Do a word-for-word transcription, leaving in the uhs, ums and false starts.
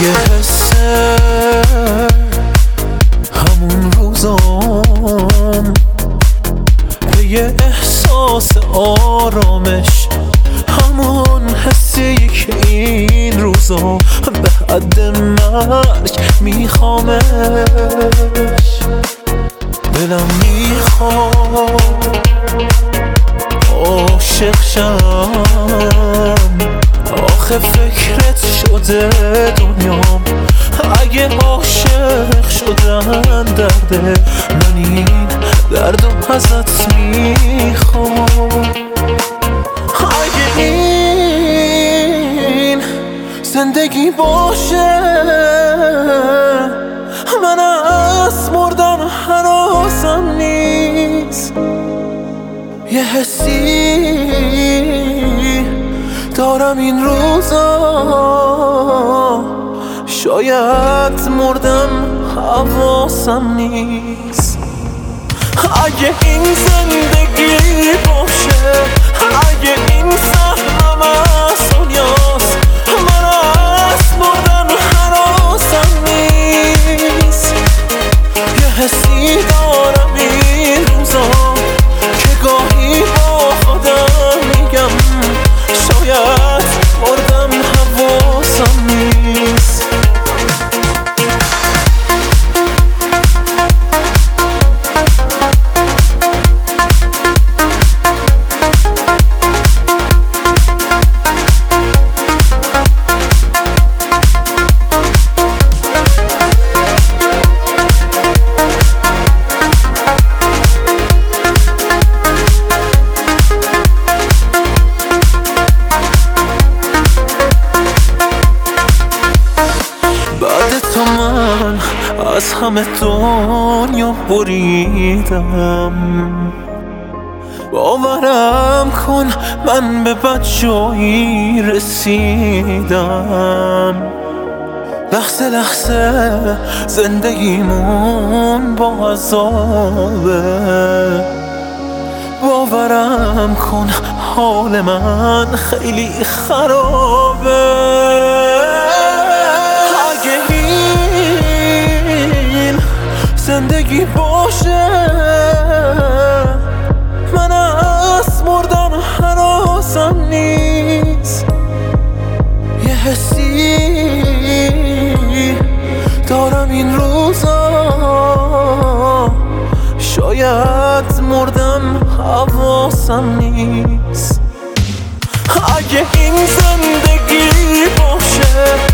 یه حسه همون روزام، به یه احساس آرامش، همون حسی که این روزا به حد مرگ میخوامش. دلم میخواد عاشق شم، آخه فکرت شده دنیام. اگه عاشق شدن درده، من این دردو ازت میخوام. اگه این زندگی باشه، من از مردن هنوزم نیست. یه حسی دارم این روزا، شاید مردم حواسم نیست. اگه این زندگی باشه، اگه این سهمم از دنیاست، من از مردن هنوزم نیست. یه حسی دارم این روزا که گاهی با خودم میگم شاید مردم حواسم نیست. تو من از همه دنیا بریدم، باورم کن من به بد جایی رسیدم. لحظه لحظه زندگیمون با عذابه، باورم کن حال من خیلی خرابه. زندگی باشه، من از مردن هنوزم نیست. یه حسی دارم این روزا، شاید مردم حواسم نیست. اگه این زندگی باشه،